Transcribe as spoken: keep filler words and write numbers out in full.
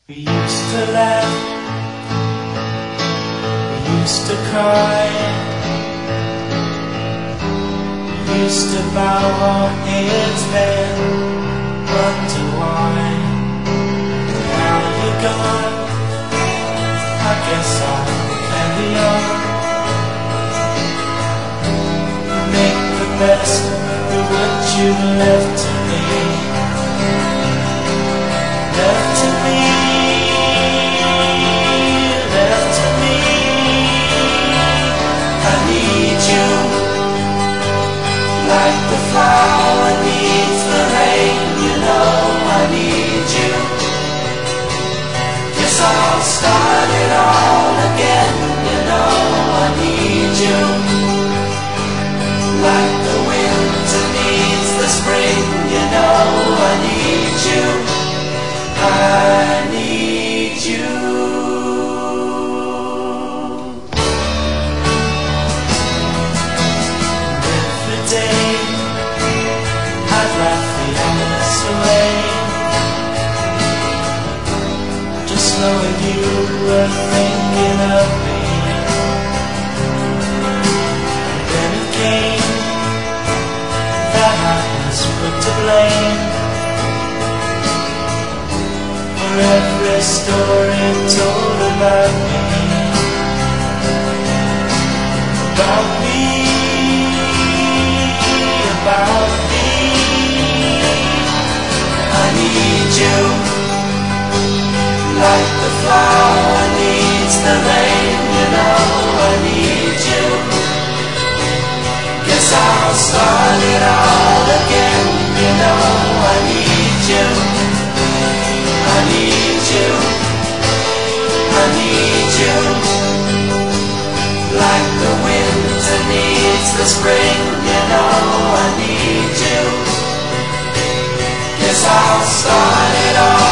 We used to laugh, we used to cry, we used to bow our heads then, wonder why. Now you're gone, I guess I'll carry on. Make the best of what you've left to me. Left to me. Like the flower needs the rain, you know I need you. Guess I'll start it all again, you know I need you. Like the winter needs the spring, you know I need you. I need you. Just knowing you were thinking of me. And then it came that I was put to blame for every story told about me. About me, about me. I need you. Like the flower needs the rain, you know I need you. Guess I'll start it all again, you know I need you. I need you. I need you. Like the winter needs the spring, you know I need you. Guess I'll start it all